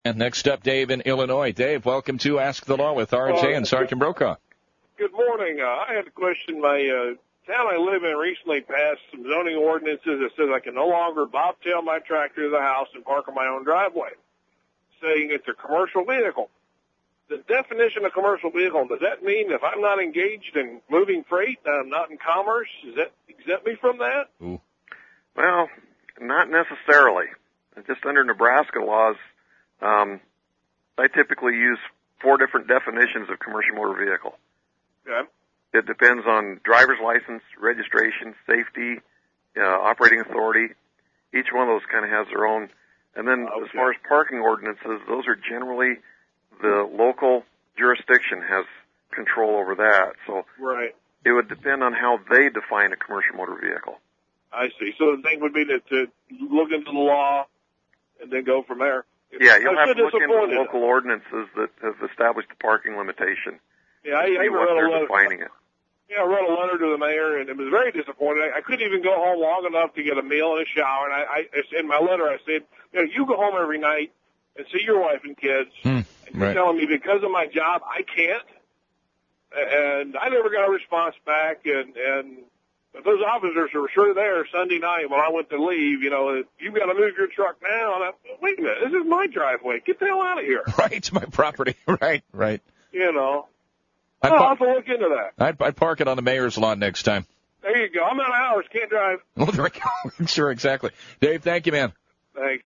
And next up, Dave in Illinois. Dave, welcome to Ask the Law with RJ and Sergeant Brokaw. Good morning. I had a question. My town I live in recently passed some zoning ordinances that says I can no longer bobtail my tractor to the house and park on my own driveway, saying it's a commercial vehicle. The definition of commercial vehicle, does that mean if I'm not engaged in moving freight, I'm not in commerce, does that exempt me from that? Ooh. Well, not necessarily. Just under Nebraska laws, I typically use 4 different definitions of commercial motor vehicle. Okay. It depends on driver's license, registration, safety, operating authority. Each one of those kind of has their own. And then as far as parking ordinances, those are generally the local jurisdiction has control over that. So right. It would depend on how they define a commercial motor vehicle. I see. So the thing would be to look into the law and then go from there. Yeah, you'll have to look into the local ordinances that have established the parking limitation. Yeah, I read what they're a letter. defining it. Yeah, I wrote a letter to the mayor, and it was very disappointing. I couldn't even go home long enough to get a meal and a shower. And I in my letter, I said, you go home every night and see your wife and kids. And you're telling me because of my job, I can't. And I never got a response back. And those officers were sure there Sunday night when I went to leave. You've got to move your truck now. And wait a minute, this is my driveway. Get the hell out of here. Right, it's my property. Right. I'll have to look into that. I'd park it on the mayor's lawn next time. There you go. I'm out of hours. Can't drive. Well, there we go. Sure, exactly. Dave, thank you, man. Thanks.